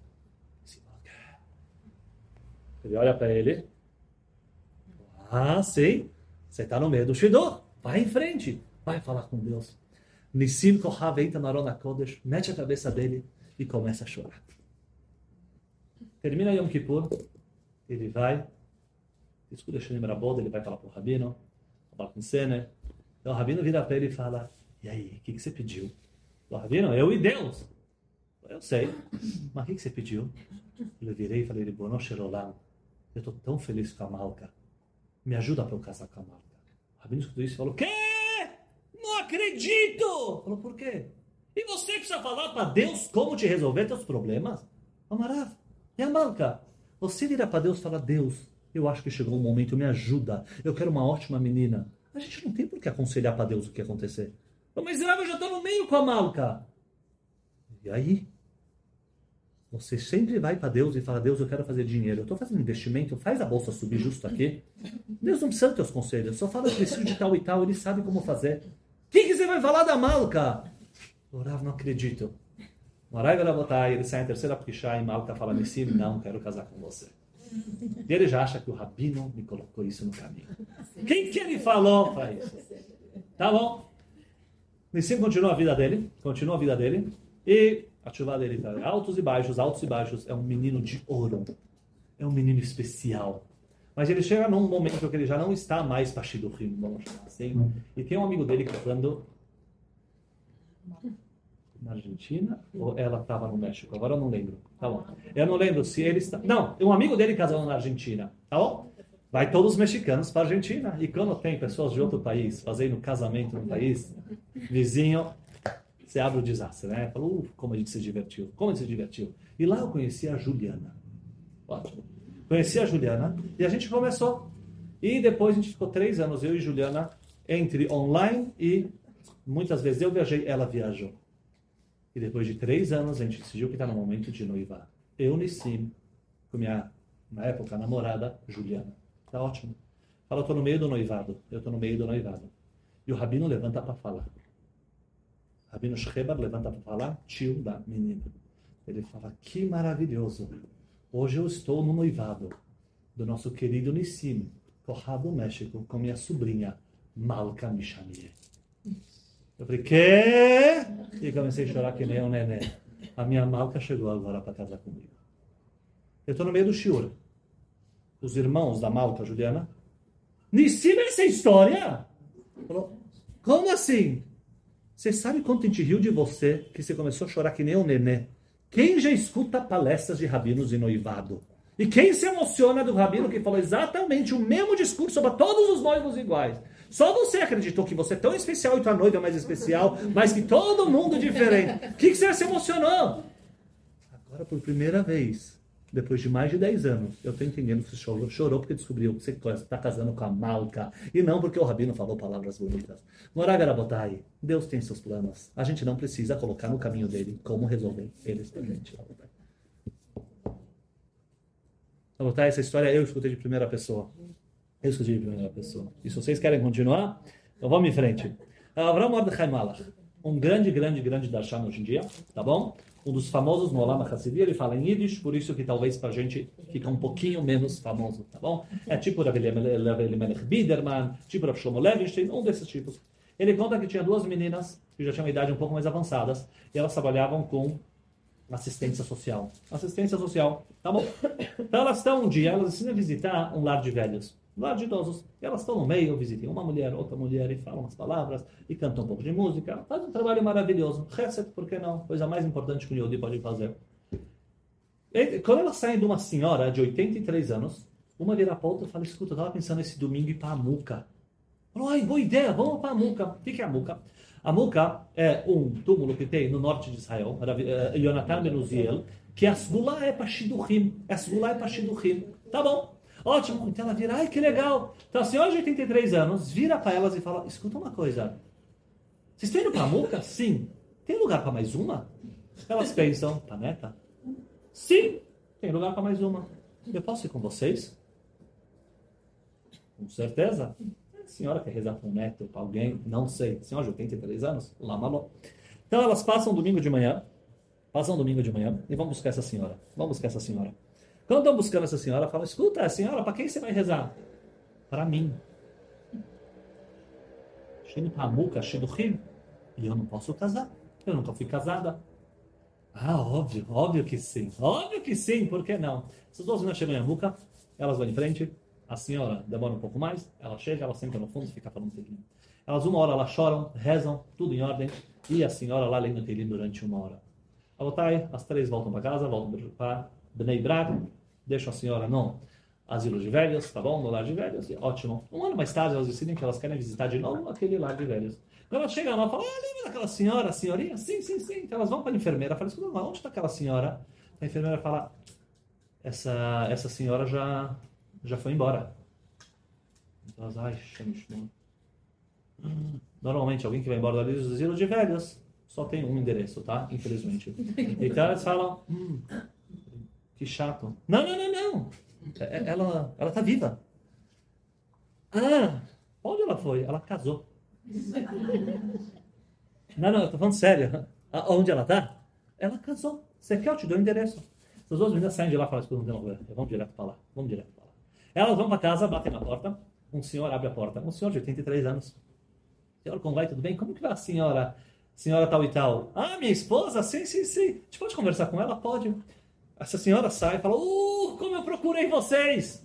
Ele olha para ele. Ah, sim. Você está no meio do Shidur. Vai em frente. Vai falar com Deus. Nissim Kohav entra na Arona Kodesh, mete a cabeça dele e começa a chorar. Termina Yom Kippur. Ele vai. Escuta Shanim Rabod, ele vai falar para o Rabino. Falar com você, né? Então o Rabino vira para ele e fala, e aí, o que, que você pediu? O Rabino, eu e Deus. Eu sei. Mas o que, que você pediu? Eu virei e falei, Ribono Shel Olam, eu estou tão feliz com a Malka. Me ajuda para eu casar com a Malka. O Rabino escutou isso e falou, quê? Não acredito! Falou, por quê? E você precisa falar para Deus como te resolver teus problemas? Amarav, e a Malka? Você vira para Deus e fala, Deus, eu acho que chegou o momento, me ajuda. Eu quero uma ótima menina. A gente não tem por que aconselhar para Deus o que acontecer. Mas eu já estou no meio com a Malka. E aí? Você sempre vai para Deus e fala, Deus, eu quero fazer dinheiro. Eu estou fazendo investimento, faz a bolsa subir justo aqui. Deus não precisa dos teus conselhos. Só fala, eu preciso de tal e tal, ele sabe como fazer. O que, que você vai falar da Malka? Orav, não acredito. Morai vai botar, ele sai em terceira pishá e Malka fala, Nissim, não, quero casar com você. E ele já acha que o Rabino me colocou isso no caminho. Quem que ele falou para isso? Tá bom? Nissim continua a vida dele, continua a vida dele, e a chuva dele tá altos e baixos, altos e baixos. É um menino de ouro. É um menino especial. Mas ele chega num momento que ele já não está mais Pashidurim, vamos chamar assim. E tem um amigo dele casando na Argentina, ou ela estava no México? Agora eu não lembro. Tá bom. Eu não lembro se ele está... Não, um amigo dele casando na Argentina. Tá bom? Vai todos os mexicanos para a Argentina. E quando tem pessoas de outro país fazendo casamento no país, vizinho... Você abre o desastre, né? Falou, uh, como a gente se divertiu. Como a gente se divertiu. E lá eu conheci a Juliana. Ótimo. Conheci a Juliana e a gente começou. E depois a gente ficou três anos, eu e Juliana, entre online e muitas vezes eu viajei, ela viajou. E depois de três anos a gente decidiu que está no momento de noivar. Eu, Nissim, com minha, na época, namorada, Juliana. Tá ótimo. Fala, eu estou no meio do noivado. Eu estou no meio do noivado. E o Rabino levanta para falar. Rabino Shchebar levanta para falar, tio da menina. Ele fala, que maravilhoso. Hoje eu estou no noivado do nosso querido Nissim, Kohav do México, com minha sobrinha, Malka Mishamie. Eu falei, quê? E comecei a chorar que nem um neném. A minha Malka chegou agora para casar comigo. Eu estou no meio do shiur. Os irmãos da Malka, Juliana, Nissim, essa história? Falou, como assim? Você sabe quanto a gente riu de você, que você começou a chorar que nem um nenê? Quem já escuta palestras de rabinos de noivado? E quem se emociona do rabino que falou exatamente o mesmo discurso para todos os noivos iguais? Só você acreditou que você é tão especial e tua noiva é mais especial, mas que todo mundo é diferente. O que, que você se emocionou? Agora, por primeira vez, depois de mais de dez anos, eu estou entendendo que você chorou, chorou porque descobriu que você está casando com a Malka, e não porque o rabino falou palavras bonitas. Moraga Rabotai, Deus tem seus planos. A gente não precisa colocar no caminho dele como resolver eles pra gente. Rabotai, Rabotai, essa história eu escutei de primeira pessoa. Eu escutei de primeira pessoa. E se vocês querem continuar, então vamos em frente. Avram Mordechai Malach, um grande, grande, grande darshan hoje em dia, tá bom? Um dos famosos no Olam HaChassidim, ele fala em Yiddish, por isso que talvez pra gente fica um pouquinho menos famoso, tá bom? É tipo Rav Elimelech Biderman, tipo Rav Shlomo Levinstein, um desses tipos. Ele conta que tinha duas meninas que já tinham uma idade um pouco mais avançadas e elas trabalhavam com assistência social. Assistência social, tá bom? Então elas estão um dia, elas precisam visitar um lar de velhos. lar de idosos. E elas estão no meio, visitam uma mulher, outra mulher e falam umas palavras e cantam um pouco de música. Faz um trabalho maravilhoso. Chesed, por que não? Coisa mais importante que um Yehudi pode fazer. E, quando elas saem de uma senhora de oitenta e três anos, uma vira para outra e fala, escuta, eu estava pensando esse domingo ir para a Muca. Falou, ai, boa ideia, vamos para a Muca. O que é a Muca? A Muca é um túmulo que tem no norte de Israel, Yonatan ben Uziel, que a Sgula é para Shidduchim. A Sgula é para Shidduchim. Tá bom. Ótimo. Então ela vira, ai, que legal. Então a senhora de oitenta e três anos vira para elas e fala, escuta uma coisa. Vocês estão indo para a Muca? Sim. Tem lugar para mais uma? Elas pensam, Paneta? Sim. Tem lugar para mais uma. Eu posso ir com vocês? Com certeza. A senhora quer rezar para um neto, para alguém? Não sei. A senhora de oitenta e três anos? Lá, malô. Então elas passam domingo de manhã, passam domingo de manhã e vão buscar essa senhora. Vão buscar essa senhora. Quando estão buscando essa senhora, falam, escuta, senhora, para quem você vai rezar? Para mim. Chego para a Muca, Shidduchim, e eu não posso casar. Eu nunca fui casada. Ah, óbvio, óbvio que sim. Óbvio que sim, por que não? Essas duas meninas chegam em Muca, elas vão em frente, a senhora demora um pouco mais, ela chega, ela senta no fundo e fica falando Teilim. Elas uma hora, elas choram, rezam, tudo em ordem, e a senhora lá lendo Teilim durante uma hora. A Botai, as três voltam para casa, voltam para Bnei Brak, deixam a senhora no asilo de velhos, tá bom? No lar de velhos, e ótimo. Um ano mais tarde, elas decidem que elas querem visitar de novo aquele lar de velhos. Quando elas chegam lá, falam, ah, lembra daquela senhora, a senhorinha? Sim, sim, sim. Então elas vão para a enfermeira, falam, escuta, mas onde está aquela senhora? A enfermeira fala, essa, essa senhora já, já foi embora. Então elas, ai, chama, normalmente, alguém que vai embora do asilo de velhos só tem um endereço, tá? Infelizmente. Então elas falam, hum, que chato. Não, não, não, não. Ela, ela tá viva. Ah, onde ela foi? Ela casou. Não, não, eu tô falando sério. Onde ela tá? Ela casou. Você quer? Eu te dou o endereço. Essas duas meninas saem de lá e falam, escuta, não, vamos direto para lá. Vamos direto para lá. Elas vão para casa, batem na porta. Um senhor abre a porta. Um senhor de oitenta e três anos. Senhor, como vai? Tudo bem? Como que vai a senhora? Senhora tal e tal. Ah, minha esposa? Sim, sim, sim. A gente pode conversar com ela? Pode. Essa senhora sai e fala, uh, como eu procurei vocês!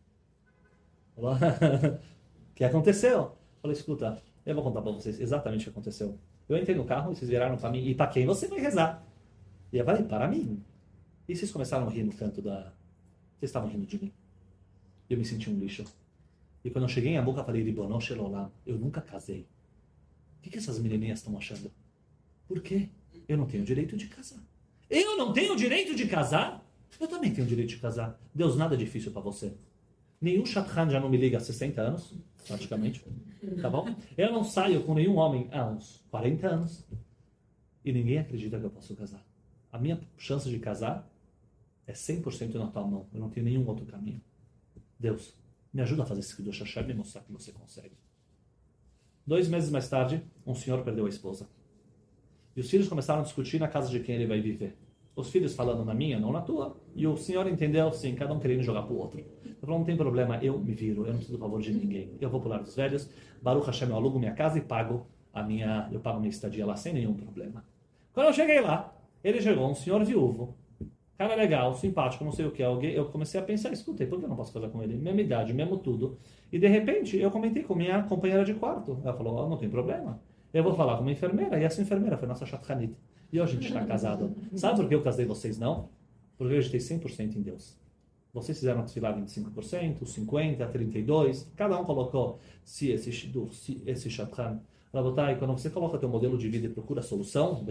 O que aconteceu? Eu falei, escuta, eu vou contar para vocês exatamente o que aconteceu. Eu entrei no carro e vocês viraram para mim, e para quem você vai rezar? E eu falei, para mim. E vocês começaram a rir no canto da... Vocês estavam rindo de mim. E eu me senti um lixo. E quando eu cheguei em boca, eu falei, Ribonon Shelolam, eu nunca casei. O que, que essas menininhas estão achando? Por quê? Eu não tenho direito de casar. Eu não tenho direito de casar? Eu também tenho direito de casar. Deus, nada difícil para você. Nenhum Shadchan já não me liga há sessenta anos, praticamente. Tá bom? Eu não saio com nenhum homem há uns quarenta anos. E ninguém acredita que eu posso casar. A minha chance de casar é cem por cento na tua mão. Eu não tenho nenhum outro caminho. Deus, me ajuda a fazer esse Kiddush Hashem e mostrar que você consegue. Dois meses mais tarde, um senhor perdeu a esposa. E os filhos começaram a discutir na casa de quem ele vai viver. Os filhos falando na minha, não na tua. E o senhor entendeu, sim, cada um querendo jogar pro outro. Ele falou, não tem problema, eu me viro, eu não preciso do favor de ninguém. Eu vou pro lar dos velhos, Baruch Hashem, eu alugo minha casa e pago a minha, eu pago minha estadia lá sem nenhum problema. Quando eu cheguei lá, ele chegou, um senhor viúvo, cara legal, simpático, não sei o que, alguém, eu comecei a pensar, escutei, por que eu não posso casar com ele? Mesma idade, mesmo tudo. E de repente, eu comentei com minha companheira de quarto. Ela falou, oh, não tem problema. Eu vou falar com uma enfermeira, e essa enfermeira foi nossa Shadchanit. E hoje a gente está casado. Sabe por que eu casei vocês não? Porque eu acreditei cem por cento em Deus. Vocês fizeram desfilar vinte e cinco por cento, cinquenta por cento, trinta e dois por cento. Cada um colocou se esse shidur, se esse Shadchan. Rabotai, quando você coloca teu modelo de vida e procura a solução,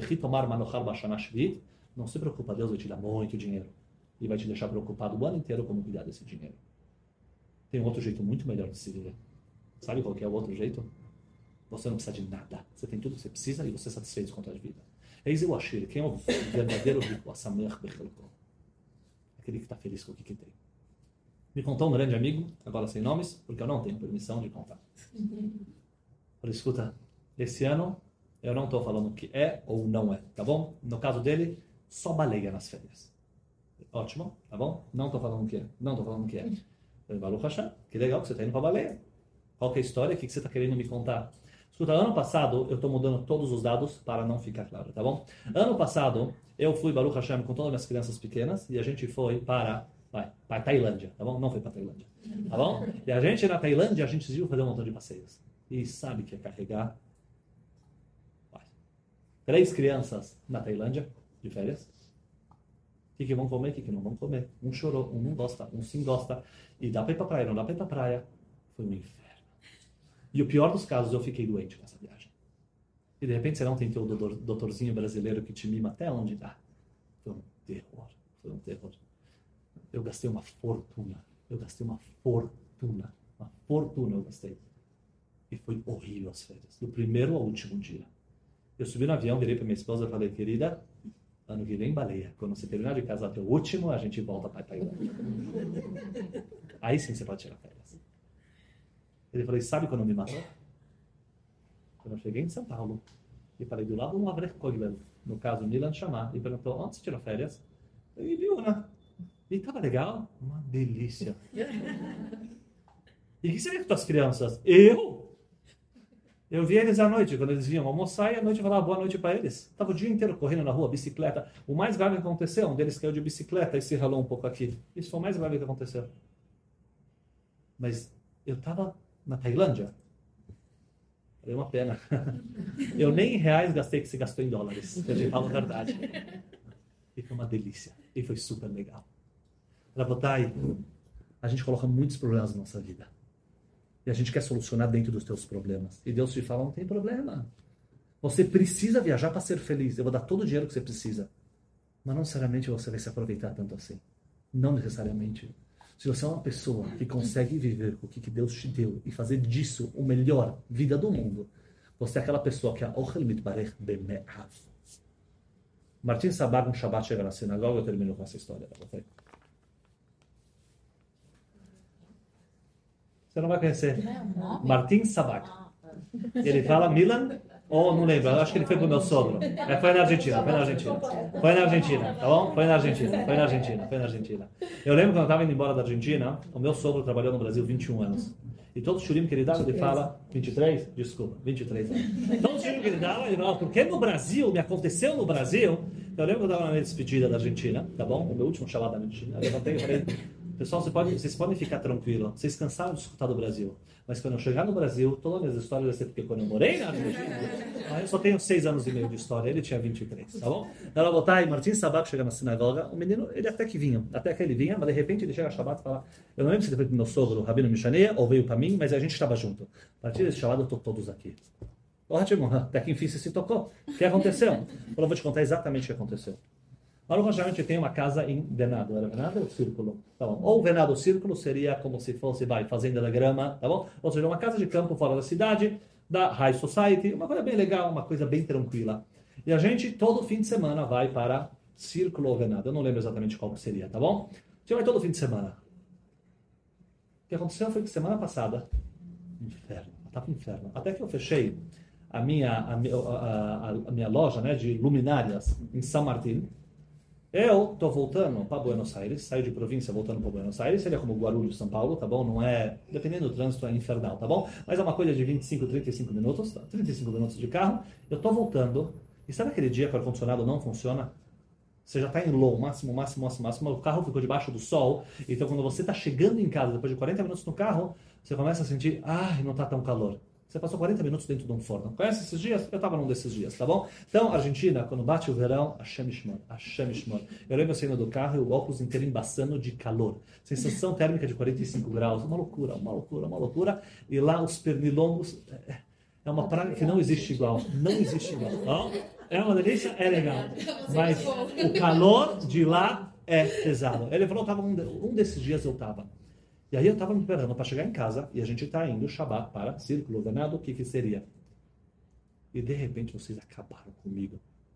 não se preocupa, Deus vai te dar muito dinheiro. E vai te deixar preocupado o ano inteiro como cuidar desse dinheiro. Tem um outro jeito muito melhor de se viver. Sabe qual que é o outro jeito? Você não precisa de nada. Você tem tudo que você precisa e você é satisfeito com a tua vida. Eis o Ashir, quem é o verdadeiro rico? Aquele que está feliz com o que, que tem. Me contou um grande amigo, agora sem nomes, porque eu não tenho permissão de contar. Falei, escuta, esse ano eu não estou falando que é ou não é, tá bom? No caso dele, só baleia nas férias. Ótimo, tá bom? Não estou falando que é. Não estou falando que é. Falei, Baruch Hashem, que legal que você está indo para a baleia. Qual que é a história? O que, que você está querendo me contar? Escuta, ano passado, eu estou mudando todos os dados para não ficar claro, tá bom? Ano passado, eu fui, Baruch Hashem, com todas as minhas crianças pequenas, e a gente foi para vai, para Tailândia, tá bom? Não foi para Tailândia, tá bom? E a gente na Tailândia, a gente decidiu fazer um montão de passeios. E sabe que é carregar? Vai. Três crianças na Tailândia, de férias. O que, que vão comer, o que, que não vão comer. Um chorou, um não gosta, um sim gosta. E dá para ir para praia, não dá para ir para praia. Foi um inferno. E o pior dos casos, eu fiquei doente nessa viagem. E de repente você não tem teu doutor, doutorzinho brasileiro que te mima até onde dá. Foi um terror, foi um terror. Eu gastei uma fortuna, eu gastei uma fortuna, uma fortuna eu gastei. E foi horrível as férias, do primeiro ao último dia. Eu subi no avião, virei para minha esposa e falei, querida, ano que vem baleia. Quando você terminar de casar até o último, a gente volta para Tailândia. Aí sim você pode tirar férias. Ele falou, sabe quando me matou? Quando eu cheguei em São Paulo, e falei do lado de um Avrech Koglel, no caso Milan Chamar, e perguntou, onde você tirou férias? Eu vi uma. E estava legal? Uma delícia. E o que você vê com as crianças? Eu? Eu vi eles à noite, quando eles vinham almoçar, e à noite eu falava boa noite para eles. Estava o dia inteiro correndo na rua, bicicleta. O mais grave que aconteceu, um deles caiu de bicicleta e se ralou um pouco aqui. Isso foi o mais grave que aconteceu. Mas eu estava na Tailândia. Foi uma pena. Eu nem em reais gastei que se gastou em dólares. Eu te falo a verdade. E foi uma delícia. E foi super legal. Rabotai, a gente coloca muitos problemas na nossa vida. E a gente quer solucionar dentro dos teus problemas. E Deus te fala, não tem problema. Você precisa viajar para ser feliz. Eu vou dar todo o dinheiro que você precisa. Mas não necessariamente você vai se aproveitar tanto assim. Não necessariamente. Se você é uma pessoa que consegue viver com o que Deus te deu e fazer disso o melhor vida do mundo, você é aquela pessoa que é Ochel Mitbarech Beme'av. Martin Sabag, um Shabbat, chega na sinagoga, eu termino com essa história. Você não vai conhecer. Martin Sabag. Ele fala Milan, ou não lembro, acho que ele foi pro meu sogro. É, foi na Argentina, foi na Argentina. Foi na Argentina, tá bom? Foi na Argentina, foi na Argentina, foi na Argentina. Eu lembro quando eu estava indo embora da Argentina, o meu sogro trabalhou no Brasil vinte e um anos. E todo o churim que ele dava, ele fala... vinte e três? Desculpa, vinte e três anos. Todo o churim que ele dava, ele falava, porque no Brasil, me aconteceu no Brasil... Eu lembro que eu estava na minha despedida da Argentina, tá bom? O meu último chamado da Argentina. Eu levantei e falei... Pessoal, você pode, vocês podem ficar tranquilos. Vocês cansaram de escutar do Brasil. Mas quando eu chegar no Brasil, todas as minhas histórias vai ser porque quando eu morei na Argentina, eu só tenho seis anos e meio de história. Ele tinha vinte e três, tá bom? Ela botar e Martin Sabag chega na sinagoga. O menino, ele até que vinha. Até que ele vinha, mas de repente ele chega a Shabbat e fala... Eu não lembro se ele foi pro meu sogro, o Rabino Mishaneia, ou veio para mim, mas a gente estava junto. A partir desse Shabbat eu estou todos aqui. Ótimo, até que enfim você se tocou. O que aconteceu? Eu vou te contar exatamente o que aconteceu. Agora, geralmente tem uma casa em venado. Era venado ou círculo? Tá bom. Ou venado ou círculo seria como se fosse, vai, fazenda da grama, tá bom? Ou seja, uma casa de campo fora da cidade, da High Society, uma coisa bem legal, uma coisa bem tranquila. E a gente, todo fim de semana, vai para círculo ou venado. Eu não lembro exatamente qual que seria, tá bom? A gente vai todo fim de semana. O que aconteceu foi que semana passada, inferno, estava inferno. Até que eu fechei a minha, a, a, a, a minha loja, né, de luminárias em São Martín. Eu tô voltando para Buenos Aires, saio de província voltando para Buenos Aires, seria como Guarulhos, São Paulo, tá bom? Não é, dependendo do trânsito, é infernal, tá bom? Mas é uma coisa de vinte e cinco, trinta e cinco minutos, tá? trinta e cinco minutos de carro, eu tô voltando, e sabe aquele dia que o ar-condicionado não funciona? Você já tá em low, máximo, máximo, máximo, máximo, o carro ficou debaixo do sol, então quando você tá chegando em casa, depois de quarenta minutos no carro, você começa a sentir, ai, não tá tão calor. Você passou quarenta minutos dentro de um forno. Conhece esses dias? Eu estava num desses dias, tá bom? Então, Argentina, quando bate o verão, Hashem Yishmor, Hashem Yishmor. Eu lembro eu saindo do carro e o óculos inteiro embaçando de calor. Sensação térmica de quarenta e cinco graus. Uma loucura, uma loucura, uma loucura. E lá os pernilongos... É uma praga que não existe igual. Não existe igual. Não? É uma delícia? É legal. Mas o calor de lá é pesado. Ele falou, tava um, um desses dias eu estava. E aí eu estava me preparando para chegar em casa e a gente está indo Shabbat para círculo venado, o que que seria? E de repente vocês acabaram comigo.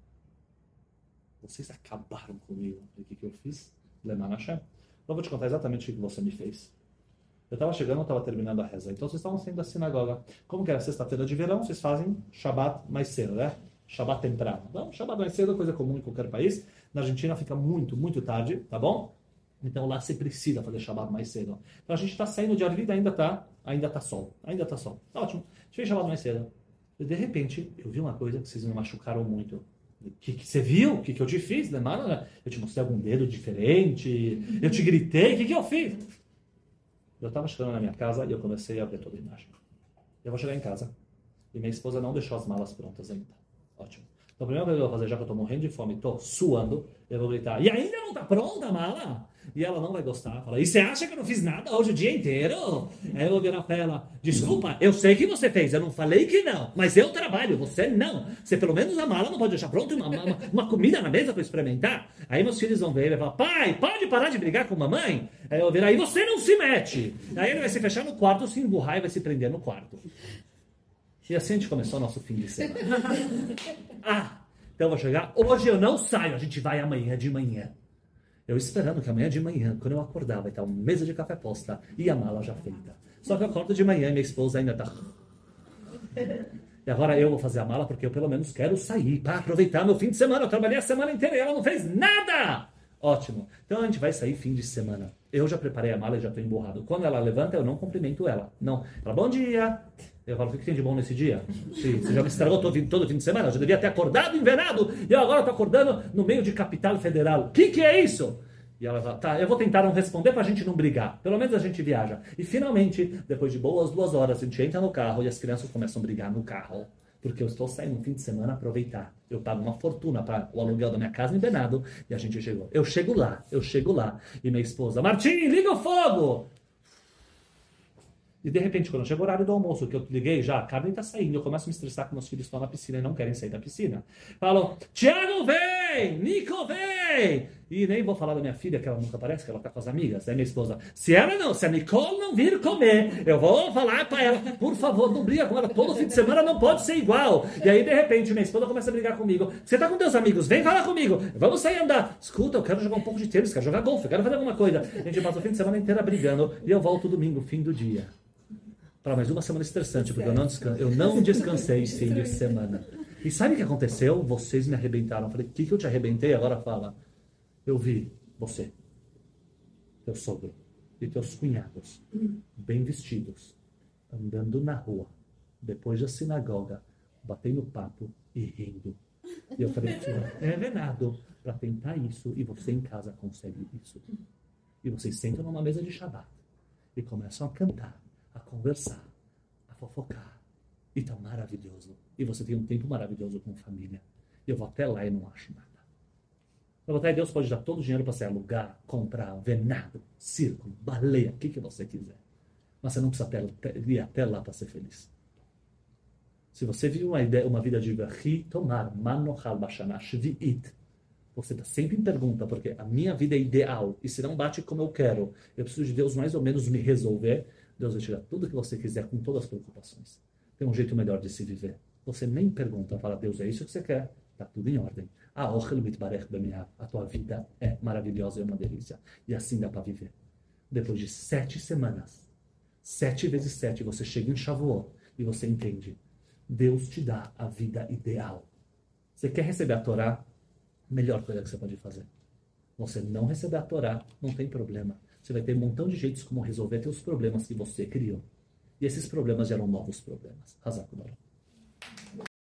Vocês acabaram comigo. E o que que eu fiz? Leman Hashem. Então eu vou te contar exatamente o que você me fez. Eu estava chegando, eu estava terminando a reza. Então vocês estavam saindo da sinagoga. Como que era sexta-feira de verão, vocês fazem Shabbat mais cedo, né? Shabbat temprano. Então, Shabbat mais cedo é coisa comum em qualquer país. Na Argentina fica muito, muito tarde, tá bom? Então lá você precisa fazer Shabbat mais cedo. Então a gente está saindo de Arvida, ainda está ainda tá sol. Ainda está sol. Tá ótimo. A gente fez Shabbat mais cedo. E de repente, eu vi uma coisa que vocês me machucaram muito. que, que você viu? O que, que eu te fiz? Lembra? Eu te mostrei algum dedo diferente? Eu te gritei? O que, que eu fiz? Eu estava chegando na minha casa e eu comecei a ver toda a imagem. Eu vou chegar em casa e minha esposa não deixou as malas prontas ainda. Ótimo. Então, a primeira coisa que eu vou fazer, já que eu estou morrendo de fome, estou suando, eu vou gritar, e ainda não está pronta a mala? E ela não vai gostar. Fala, e você acha que eu não fiz nada hoje o dia inteiro? Aí eu vou virar para ela, desculpa, eu sei que você fez, eu não falei que não, mas eu trabalho, você não. Você pelo menos a mala não pode deixar pronta uma, uma, uma comida na mesa para experimentar? Aí meus filhos vão ver e vai falar, pai, pode parar de brigar com mamãe? Aí eu vou virar, e você não se mete. Aí ele vai se fechar no quarto, se emburrar e vai se prender no quarto. E assim a gente começou o nosso fim de semana. Ah, então eu vou chegar. Hoje eu não saio, a gente vai amanhã de manhã. Eu esperando que amanhã de manhã, quando eu acordar, vai estar uma mesa de café posta e a mala já feita. Só que eu acordo de manhã e minha esposa ainda está... E agora eu vou fazer a mala porque eu pelo menos quero sair para aproveitar meu fim de semana. Eu trabalhei a semana inteira e ela não fez nada! Ótimo. Então a gente vai sair fim de semana. Eu já preparei a mala e já estou emburrado. Quando ela levanta, eu não cumprimento ela. Não. Ela, bom dia! Eu falo, o que tem de bom nesse dia? Sim, você já me estragou todo, todo fim de semana? Eu já devia ter acordado envenenado e eu agora estou acordando no meio de capital federal. O que, que é isso? E ela fala, tá, eu vou tentar não responder para a gente não brigar. Pelo menos a gente viaja. E finalmente, depois de boas duas horas, a gente entra no carro e as crianças começam a brigar no carro. Porque eu estou saindo no fim de semana a aproveitar. Eu pago uma fortuna para o aluguel da minha casa em Venado e a gente chegou. Eu chego lá, eu chego lá. E minha esposa, Martim, liga o fogo! E de repente, quando chega o horário do almoço, que eu liguei já, a carne está saindo, eu começo a me estressar que meus filhos estão na piscina e não querem sair da piscina. Falo, Tiago vem! Nico vem! E nem vou falar da minha filha, que ela nunca aparece, que ela está com as amigas. Aí minha esposa, se ela não, se a Nicole não vir comer, eu vou falar para ela, por favor, não briga com ela, todo fim de semana não pode ser igual. E aí, de repente, minha esposa começa a brigar comigo. Você tá com teus amigos, vem falar comigo, vamos sair andar. Escuta, eu quero jogar um pouco de tênis, quero jogar golfe, eu quero fazer alguma coisa. A gente passa o fim de semana inteira brigando e eu volto domingo, fim do dia. Para mais uma semana estressante, porque eu não, descan eu não descansei fim de semana. E sabe o que aconteceu? Vocês me arrebentaram. Eu falei, o que, que eu te arrebentei? Agora fala. Eu vi você, teu sogro e teus cunhados, bem vestidos, andando na rua, depois da sinagoga, batendo papo e rindo. E eu falei, é venado para tentar isso e você em casa consegue isso. E vocês sentam numa mesa de Shabbat e começam a cantar, a conversar, a fofocar. E tá maravilhoso. E você tem um tempo maravilhoso com família. E eu vou até lá e não acho nada. Eu vou até Deus pode dar todo o dinheiro para você alugar, comprar, venado, circo, baleia, o que, que você quiser. Mas você não precisa até, ir até lá para ser feliz. Se você vive uma, ideia, uma vida de Vachi tomar, manochal bashana shvi'it, você está sempre em pergunta, porque a minha vida é ideal, e se não bate como eu quero, eu preciso de Deus mais ou menos me resolver, Deus vai tirar tudo que você quiser com todas as preocupações. Tem um jeito melhor de se viver. Você nem pergunta, fala, Deus, é isso que você quer? Está tudo em ordem. A a tua vida é maravilhosa e é uma delícia. E assim dá para viver. Depois de sete semanas, sete vezes sete, você chega em Shavuot e você entende. Deus te dá a vida ideal. Você quer receber a Torá? Melhor coisa que você pode fazer. Você não receber a Torá, não tem problema. Você vai ter um montão de jeitos como resolver teus problemas que você criou. E esses problemas geram novos problemas. Hazakulah.